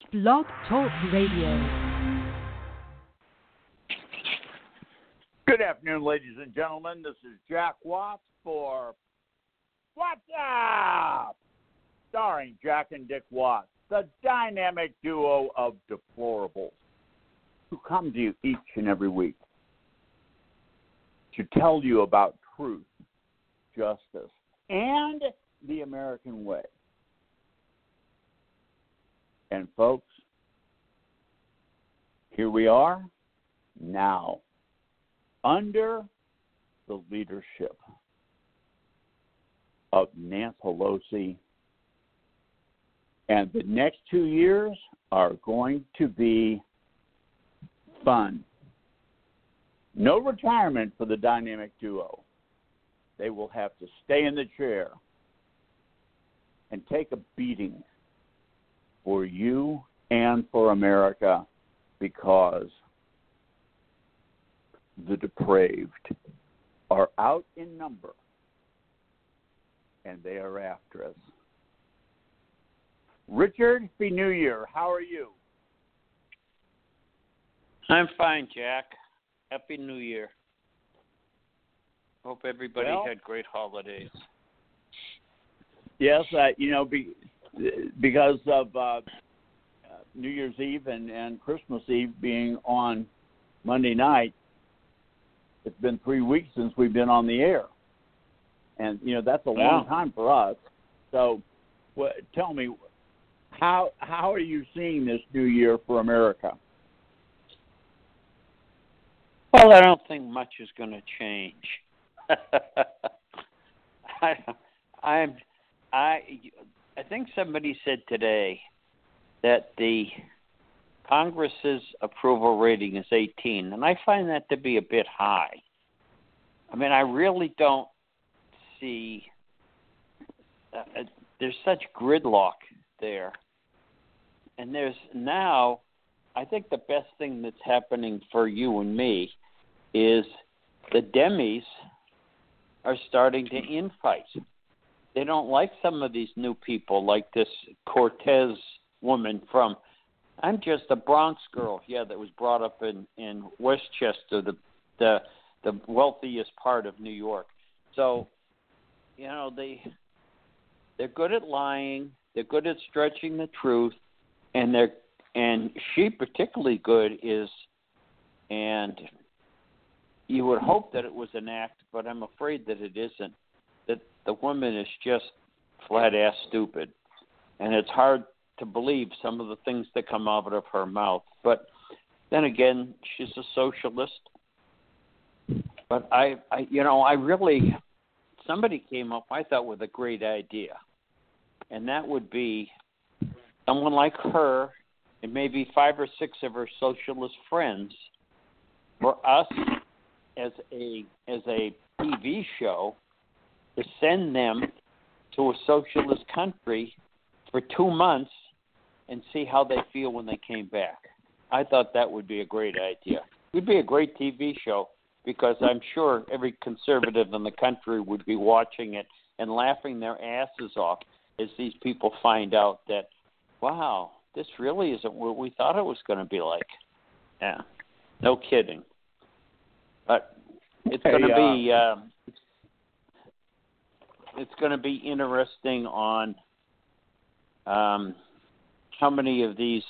Blog Talk Radio. Good afternoon, ladies and gentlemen. This is Jack Watts for What's Up? Starring Jack and Dick Watts, the dynamic duo of deplorables who come to you each and every week to tell you about truth, justice, and the American way. And folks, here we are now under the leadership of Nancy Pelosi. And the next 2 years are going to be fun. No retirement for the dynamic duo. They will have to stay in the chair and take a beating for you and for America, because the depraved are out in number and they are after us. Richard, happy New Year. How are you? I'm fine, Jack. Happy New Year. Hope everybody had great holidays. Yes, because of New Year's Eve and Christmas Eve being on Monday night, it's been 3 weeks since we've been on the air. And, that's a long time for us. So tell me, how are you seeing this new year for America? Well, I don't think much is going to change. I think somebody said today that the Congress's approval rating is 18, and I find that to be a bit high. I mean, I really don't see there's such gridlock there. And there's now, I think the best thing that's happening for you and me is the Demis are starting to infight. They don't like some of these new people, like this Cortez woman from, I'm just a Bronx girl, that was brought up in Westchester, the wealthiest part of New York. So, they're good at lying, they're good at stretching the truth, and she particularly good is, and you would hope that it was an act, but I'm afraid that it isn't, that the woman is just flat-ass stupid. And it's hard to believe some of the things that come out of her mouth. But then again, she's a socialist. But I really, somebody came up, I thought, with a great idea. And that would be someone like her and maybe 5 or 6 of her socialist friends, for us as a TV show, to send them to a socialist country for 2 months and see how they feel when they came back. I thought that would be a great idea. It would be a great TV show, because I'm sure every conservative in the country would be watching it and laughing their asses off as these people find out that, wow, this really isn't what we thought it was going to be like. Yeah, no kidding. But it's going to be it's going to be interesting on how many of these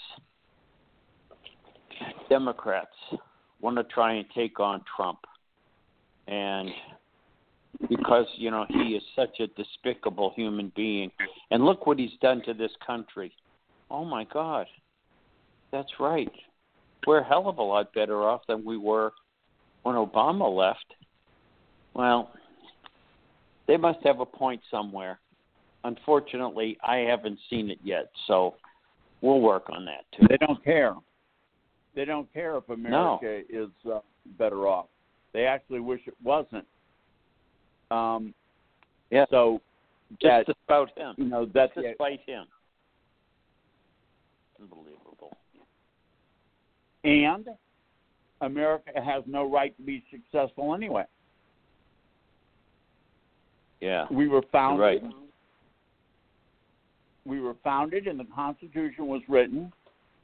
Democrats want to try and take on Trump. And because, he is such a despicable human being. And look what he's done to this country. Oh, my God. That's right. We're a hell of a lot better off than we were when Obama left. Well, they must have a point somewhere. Unfortunately, I haven't seen it yet, so we'll work on that, too. They don't care. They don't care if America is better off. They actually wish it wasn't. So just about him. That's despite him. Unbelievable. And America has no right to be successful anyway. Yeah. We were founded. Right. We were founded, and the Constitution was written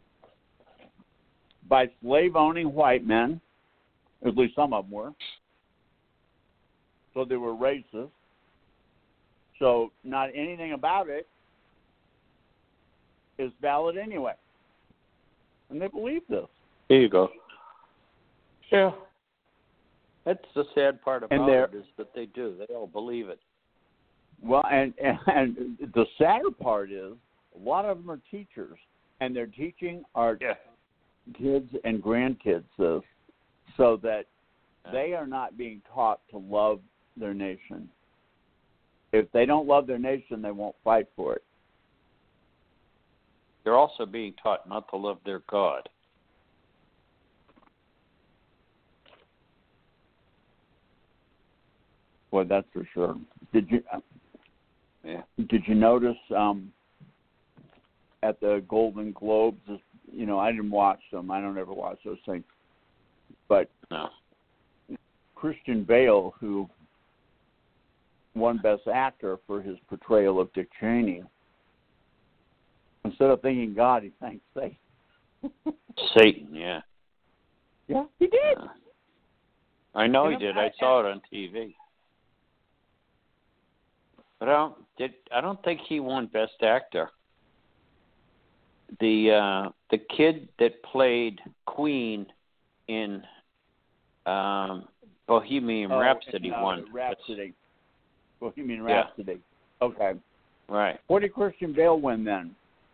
by slave-owning white men, at least some of them were. So they were racist. So not anything about it is valid anyway. And they believe this. Here you go. Yeah. That's the sad part about it is that they do. They all believe it. Well, and the sadder part is a lot of them are teachers, and they're teaching our kids and grandkids this so that they are not being taught to love their nation. If they don't love their nation, they won't fight for it. They're also being taught not to love their God. Well, that's for sure. Did you? Yeah. Did you notice at the Golden Globes? You know, I didn't watch them. I don't ever watch those things. But no. Christian Bale, who won Best Actor for his portrayal of Dick Cheney, instead of thanking God, he thanked Satan. Satan, yeah. Yeah, he did. I know he did. I saw it on TV. But I don't think he won Best Actor. The kid that played Queen in Bohemian Rhapsody won. Bohemian Rhapsody. Okay. Right. What did Christian Bale win then?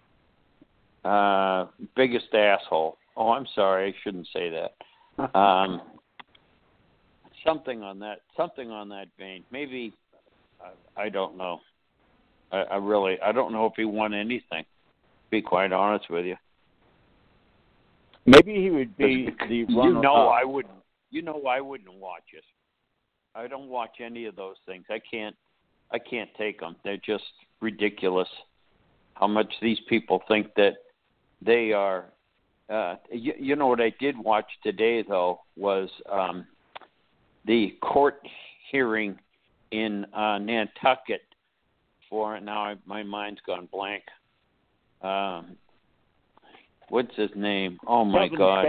Biggest asshole. Oh, I'm sorry. I shouldn't say that. Something on that vein. Maybe. I don't know. I don't know if he won anything. To be quite honest with you. Maybe he would be the runner-up. I wouldn't. I wouldn't watch it. I don't watch any of those things. I can't take them. They're just ridiculous. How much these people think that they are. You know what I did watch today though was the court hearing in Nantucket for now. My mind's gone blank. What's his name? Oh my God!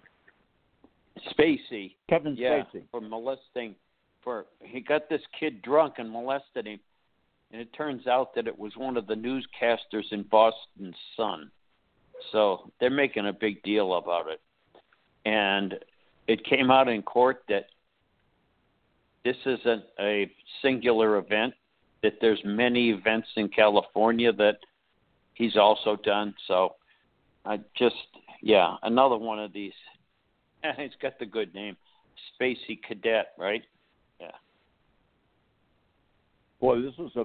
Spacey. Kevin Spacey. For molesting. He got this kid drunk and molested him, and it turns out that it was one of the newscasters in Boston Sun. So they're making a big deal about it, and it came out in court that this isn't a singular event, that there's many events in California that he's also done. So another one of these. He's got the good name, Spacey Cadet, right? Yeah. Boy, this is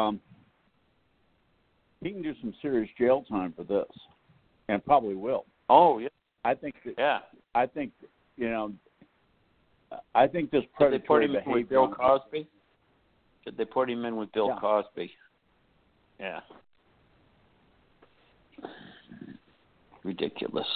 he can do some serious jail time for this, and probably will. Oh yeah. I think that. Yeah. I think I think this predatory behavior. Did they put him in with Bill Cosby? Did they put him in with Bill Cosby? Yeah. Ridiculous.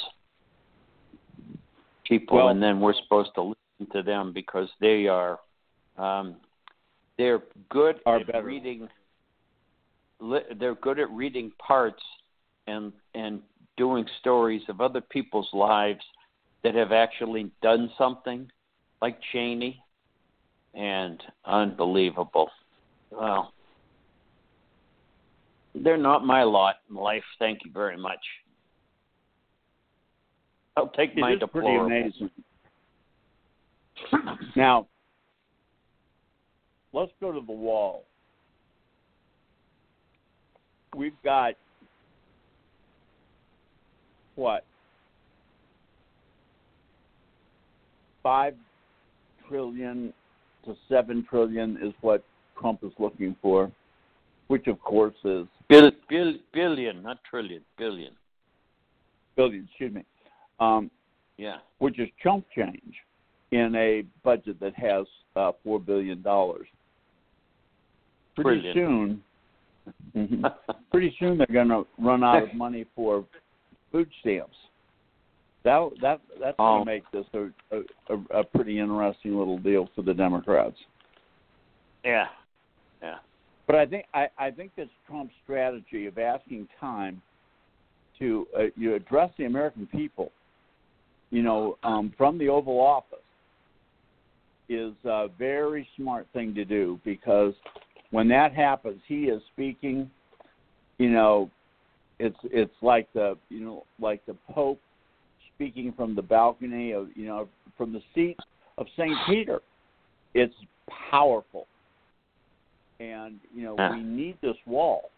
People, and then we're supposed to listen to them because they are, they're good at reading. They're good at reading parts and doing stories of other people's lives that have actually done something, like Cheney, and unbelievable. Well, they're not my lot in life. Thank you very much. I'll take my deplorable. Pretty amazing. Now, let's go to the wall. We've got what? $5 trillion to $7 trillion is what Trump is looking for, which of course is billion, not trillion, billion. Billion, excuse me. Which is chump change in a budget that has $4 billion. Pretty soon they're going to run out of money for food stamps. That's going to make this a pretty interesting little deal for the Democrats. Yeah. But I think this Trump strategy of asking time to you address the American people from the Oval Office is a very smart thing to do, because when that happens, he is speaking. It's like the Pope speaking from the balcony of from the seat of St. Peter. It's powerful, and we need this wall.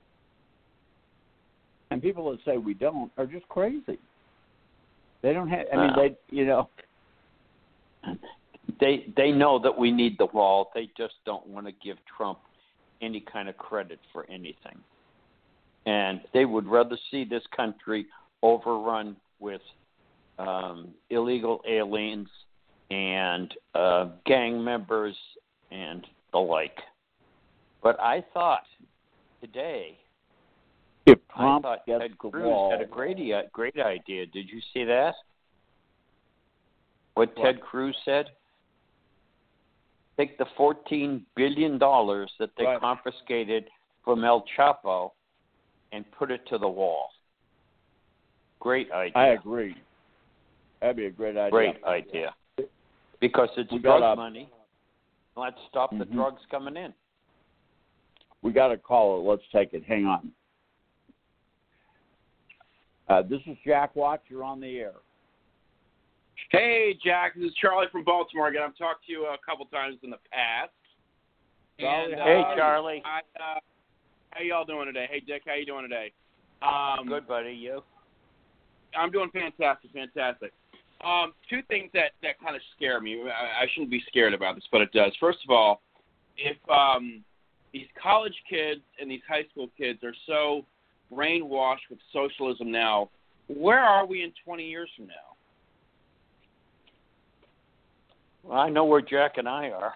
And people that say we don't are just crazy. They don't have. They know that we need the wall. They just don't want to give Trump any kind of credit for anything. And they would rather see this country overrun with illegal aliens and gang members and the like. But I thought today, if Trump gets Ted the Cruz wall, had a great idea. Did you see that? What Ted Cruz said? Take the $14 billion that they confiscated from El Chapo and put it to the wall. Great idea. I agree. That'd be a great idea. Great idea. Because it's drug money. Let's stop the drugs coming in. We got a caller. Let's take it. Hang on. This is Jack Watts. You're on the air. Hey, Jack. This is Charlie from Baltimore again. I've talked to you a couple times in the past. Charlie, hey, Charlie. How y'all doing today? Hey, Dick. How you doing today? Good, buddy. You? I'm doing fantastic. Two things that kind of scare me. I shouldn't be scared about this, but it does. First of all, if these college kids and these high school kids are so brainwashed with socialism now, where are we in 20 years from now? Well, I know where Jack and I are.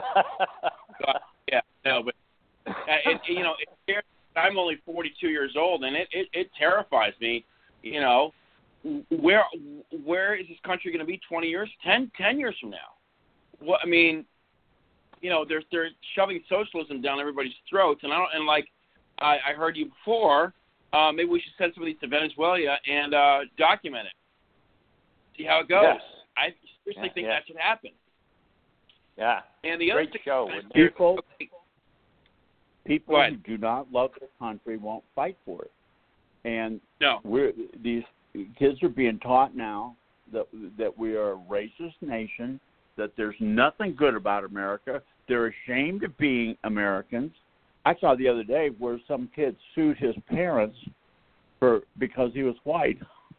But it scares. I'm only 42 years old, and it terrifies me. Where is this country going to be 20 years, 10 years from now? What I mean, they're shoving socialism down everybody's throats, and I heard you before. Maybe we should send some of these to Venezuela and document it. See how it goes. Yes. I seriously think that should happen. Yeah. And the other Great show. People who do not love their country won't fight for it. And these kids are being taught now that we are a racist nation, that there's nothing good about America. They're ashamed of being Americans. I saw the other day where some kid sued his parents because he was white.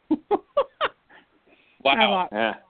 Wow.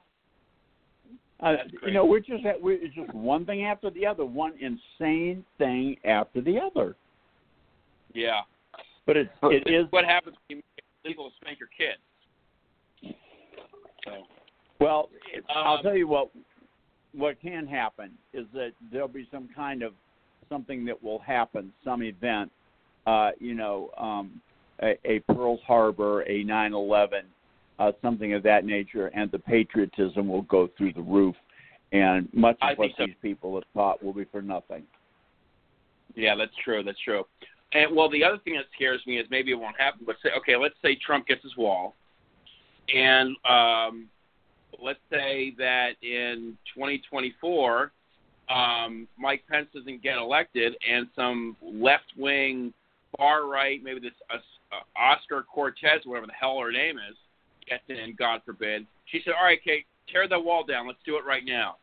It's just one thing after the other, one insane thing after the other. Yeah. But it is what happens when you make it legal to spank your kids. So. Well, I'll tell you what can happen is that there'll be some kind of something that will happen, some event, a Pearl Harbor, a 9/11, something of that nature, and the patriotism will go through the roof, and much of what these people have taught will be for nothing. Yeah, that's true. And, the other thing that scares me is maybe it won't happen, but let's say Trump gets his wall, and let's say that in 2024, Mike Pence doesn't get elected, and some left-wing, far-right, maybe this Oscar Cortez, whatever the hell her name is, gets in, God forbid. She said, all right, Kate, tear the wall down. Let's do it right now.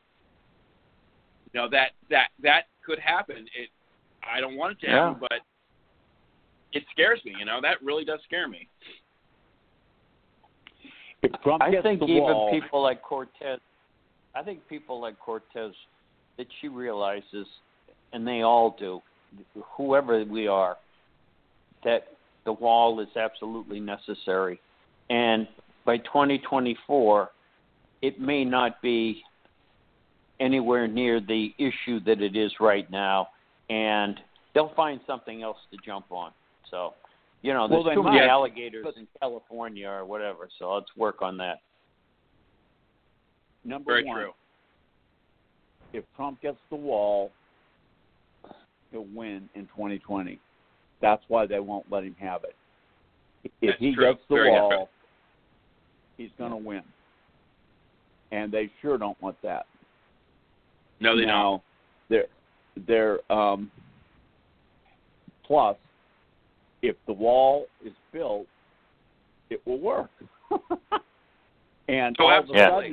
That could happen. I don't want it to happen, but it scares me. That really does scare me. If Trump gets think the even wall, people like Cortez, that she realizes, and they all do, whoever we are, that the wall is absolutely necessary. And by 2024, it may not be anywhere near the issue that it is right now, and they'll find something else to jump on. So, there's too many alligators in California or whatever, so let's work on that. Number Very one, true. If Trump gets the wall, he'll win in 2020. That's why they won't let him have it. If he gets the wall, he's going to win. and they sure don't want that. No, they don't. They're plus, if the wall is built, it will work. And all of a sudden,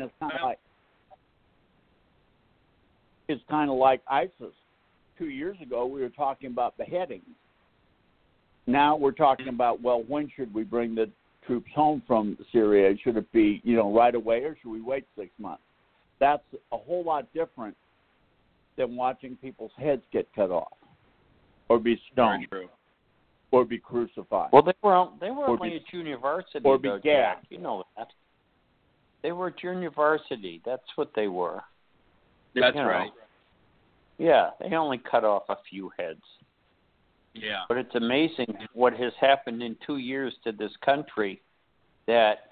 it's kind of like ISIS. 2 years ago, we were talking about beheadings. Now we're talking about, well, when should we bring the troops home from Syria? Should it be, right away, or should we wait 6 months? That's a whole lot different than watching people's heads get cut off, or be stoned, or be crucified. Well, they were only at university, or be though, gagged. Jack. You know that. They were at university. That's what they were. That's right. Yeah, they only cut off a few heads. Yeah. But it's amazing what has happened in 2 years to this country, that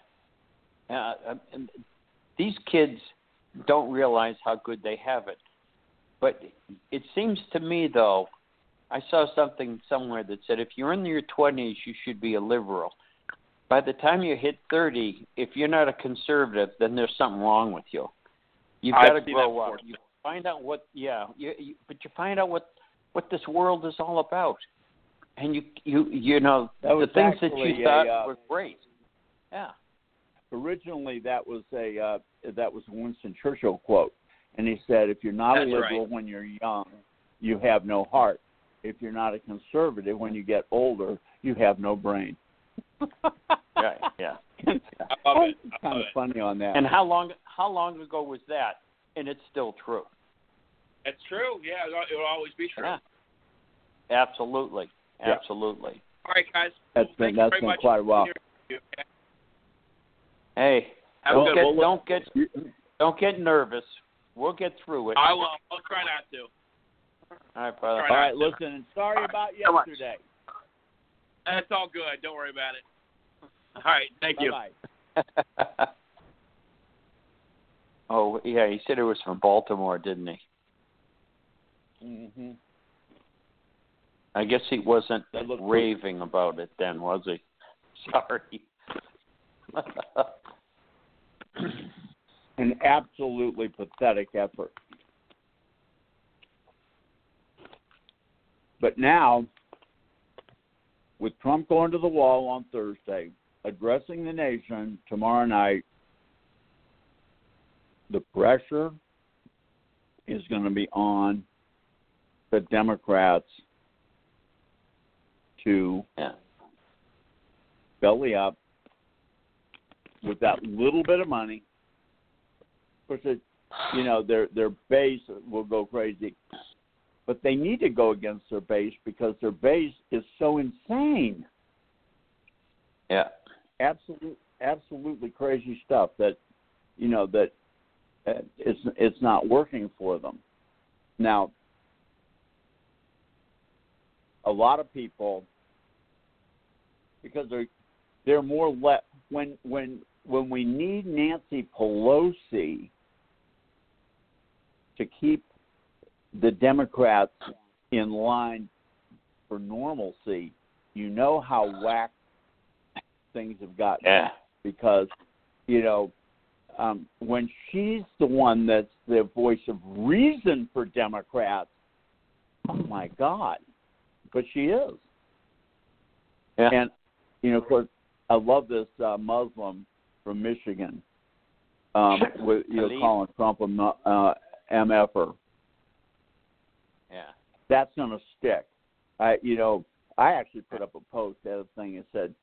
these kids don't realize how good they have it. But it seems to me, though, I saw something somewhere that said if you're in your 20s, you should be a liberal. By the time you hit 30, if you're not a conservative, then there's something wrong with you. You've got to grow up. You find out what, but you find out what this world is all about, and you know the things that you thought were great. Yeah. Originally, that was a Winston Churchill quote, and he said, "If you're not a liberal when you're young, you have no heart. If you're not a conservative when you get older, you have no brain." Right. Yeah. I love it. It's kind of funny on that. And how long ago was that? And it's still true. It's true. Yeah, it will always be true. Yeah. Absolutely. Absolutely. All right, guys. That's been quite a while. Hey, don't get nervous. We'll get through it. I will. I'll try not to. All right, brother. All right, listen, and sorry about yesterday. That's all good. Don't worry about it. All right, thank you. Bye-bye. Oh, yeah, he said it was from Baltimore, didn't he? Mm-hmm. I guess he wasn't raving about it then, was he? Sorry. An absolutely pathetic effort. But now, with Trump going to the wall on Thursday, addressing the nation tomorrow night, the pressure is going to be on the Democrats to belly up with that little bit of money. Of course, their base will go crazy. But they need to go against their base because their base is so insane. Yeah. Absolutely crazy stuff that it's not working for them. Now, a lot of people, because they're more left when we need Nancy Pelosi to keep the Democrats in line for normalcy, you know how whack things have gotten. Yeah. Because, when she's the one that's the voice of reason for Democrats, oh my God. But she is. Yeah. And, of course, I love this Muslim from Michigan with calling Trump a MFer. Yeah. That's going to stick. I actually put up a post, that a thing that said,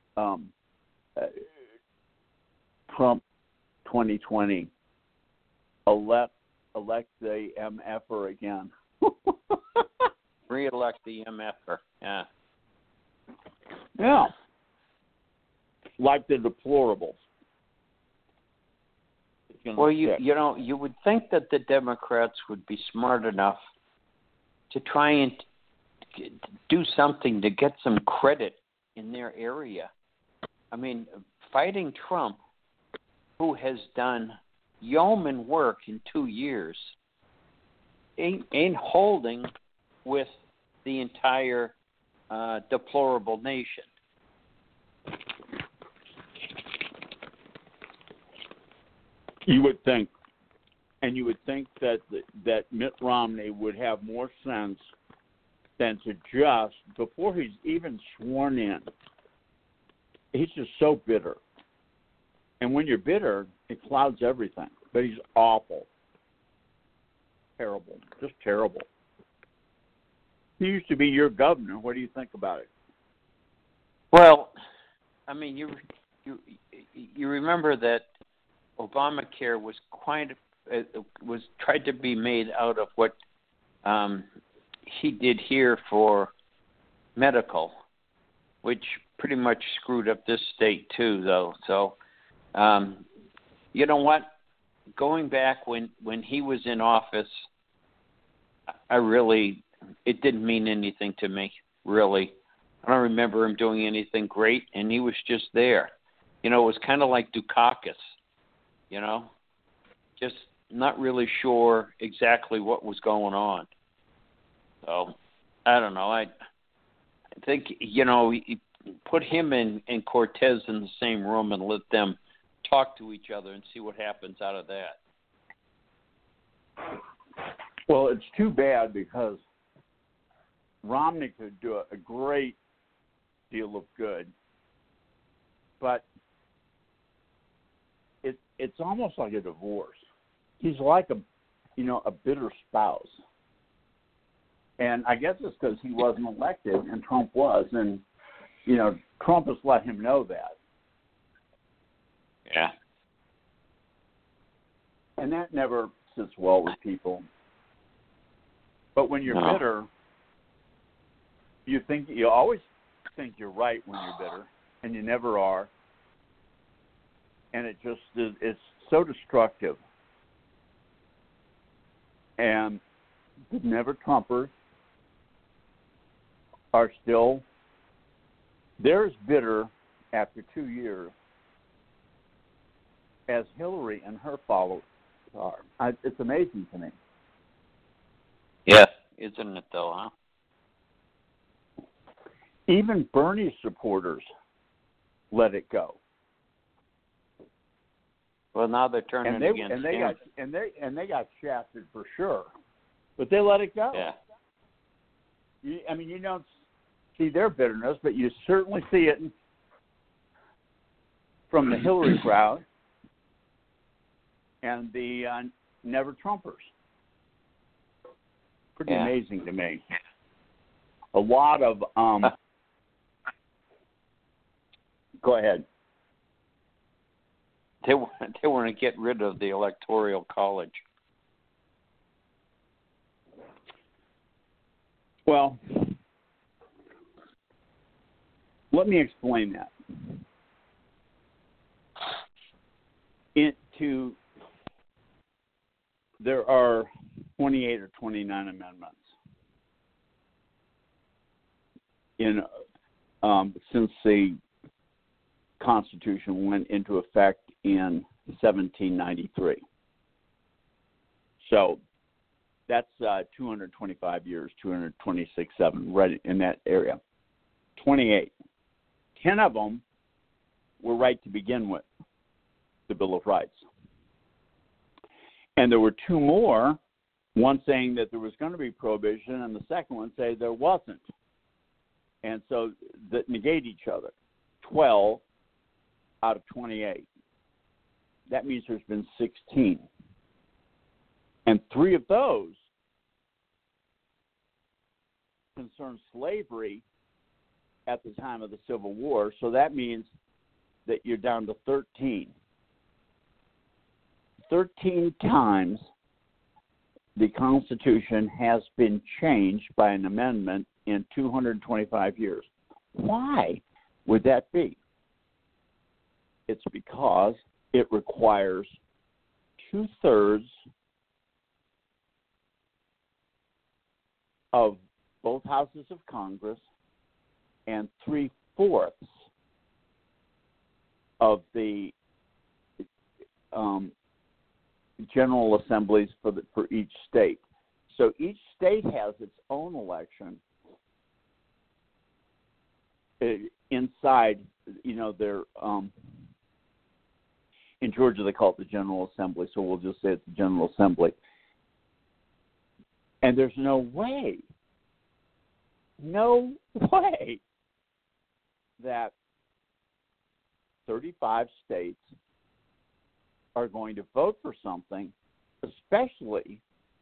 Trump 2020, elect the MFer again. Re-elect the MFer. Yeah. Yeah. Like the deplorables. Well, you would think that the Democrats would be smart enough to try and do something to get some credit in their area. I mean, fighting Trump, who has done yeoman work in 2 years, ain't holding with the entire deplorable nation. You would think, and you would think that Mitt Romney would have more sense than to just, before he's even sworn in, he's just so bitter. And when you're bitter, it clouds everything. But he's awful. Terrible. Just terrible. He used to be your governor. What do you think about it? Well, I mean, you remember that Obamacare was was tried to be made out of what he did here for medical, which pretty much screwed up this state too, though. So, you know what? Going back when he was in office, it didn't mean anything to me, really. I don't remember him doing anything great, and he was just there. You know, it was kind of like Dukakis, you know, just not really sure exactly what was going on. So, I don't know. I think, you know, put him and Cortez in the same room and let them talk to each other and see what happens out of that. Well, it's too bad because Romney could do a great deal of good, but it's almost like a divorce. He's like a bitter spouse. And I guess it's because he wasn't elected and Trump was, and Trump has let him know that. Yeah. And that never sits well with people. But when you're bitter, you always think you're right when you're bitter, and you never are. And it's so destructive. And the Never Trumpers are still, they're as bitter after 2 years as Hillary and her followers are. It's amazing to me. Yeah, isn't it though, huh? Even Bernie's supporters let it go. Well, now they're turning against him. They got shafted for sure, but they let it go. Yeah. You don't see their bitterness, but you certainly see it from the Hillary crowd and the Never Trumpers. Pretty amazing to me. A lot of go ahead. They want to get rid of the Electoral College. Well, let me explain that. There are 28 or 29 amendments since the Constitution went into effect in 1793. So that's 225 years, 226.7, right in that area. 28. 10 of them were right to begin with, the Bill of Rights. And there were two more, one saying that there was going to be prohibition, and the second one saying there wasn't. And so that negate each other. 12 out of 28. That means there's been 16. And 3 of those concern slavery at the time of the Civil War. So that means that you're down to 13. 13 times the Constitution has been changed by an amendment in 225 years. Why would that be? It's because it requires 2/3 of both houses of Congress and 3/4 of the general assemblies for each state. So each state has its own election inside, their In Georgia, they call it the General Assembly, so we'll just say it's the General Assembly. And there's no way that 35 states are going to vote for something, especially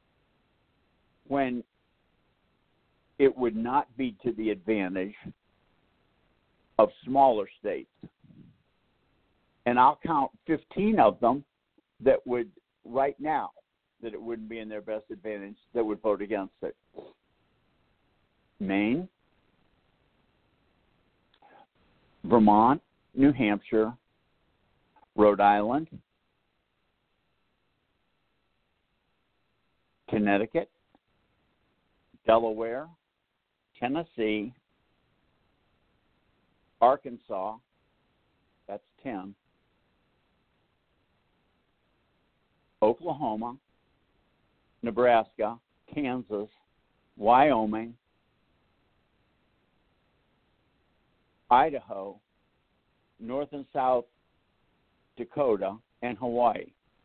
when it would not be to the advantage of smaller states. And I'll count 15 of them that would, right now, that it wouldn't be in their best advantage, that would vote against it. Maine, Vermont, New Hampshire, Rhode Island, Connecticut, Delaware, Tennessee, Arkansas, that's 10, Oklahoma, Nebraska, Kansas, Wyoming, Idaho, North and South Dakota, and Hawaii.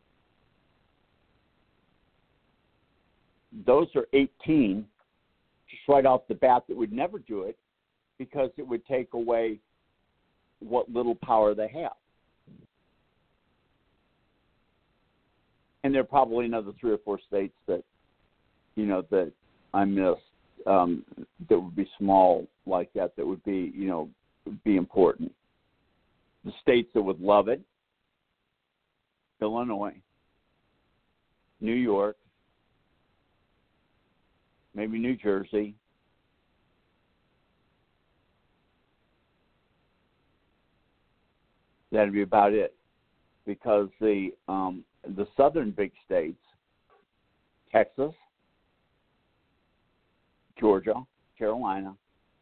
Those are 18 just right off the bat that would never do it because it would take away what little power they have. And there are probably another 3 or 4 states that, that I missed that would be small like that would be, be important. The states that would love it: Illinois, New York, maybe New Jersey, that'd be about it, because the southern big states, Texas, Georgia, Carolina,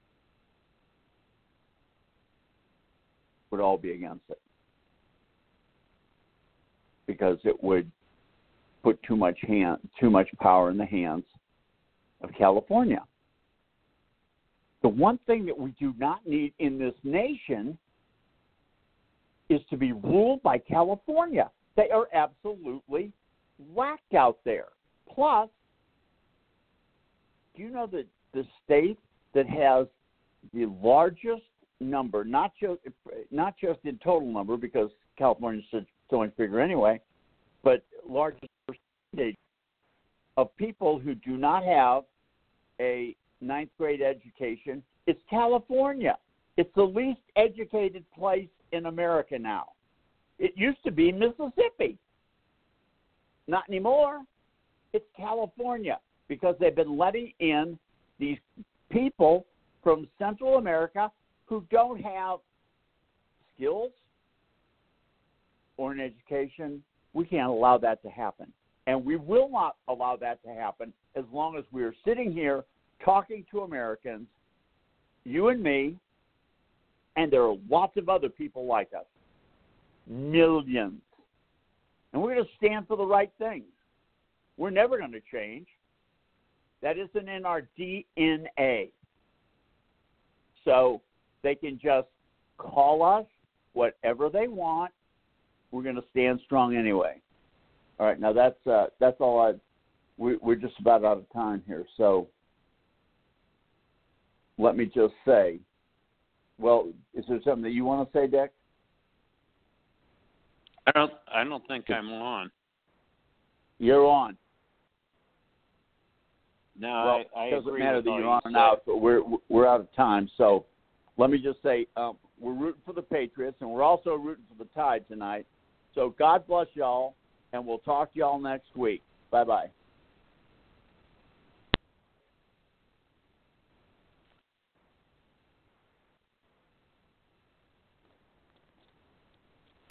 would all be against it because it would put too much power in the hands of California. The one thing that we do not need in this nation is to be ruled by California. They are absolutely whacked out there. Plus, do you know that the state that has the largest number, not just in total number, because California's so much bigger anyway, but largest percentage of people who do not have a 9th grade education, it's California. It's the least educated place in America now. It used to be Mississippi. Not anymore. It's California, because they've been letting in these people from Central America who don't have skills or an education. We can't allow that to happen. And we will not allow that to happen as long as we are sitting here talking to Americans, you and me, and there are lots of other people like us. Millions. And we're going to stand for the right things. We're never going to change. That isn't in our DNA. So they can just call us whatever they want. We're going to stand strong anyway. All right, now that's all we're just about out of time here. So let me just say, well, is there something that you want to say, Dick? I don't think I'm on. You're on. No, well, I it doesn't agree matter with that all you're you on said. now, but we're out of time. So let me just say, we're rooting for the Patriots, and we're also rooting for the Tide tonight. So God bless y'all, and we'll talk to y'all next week. Bye-bye.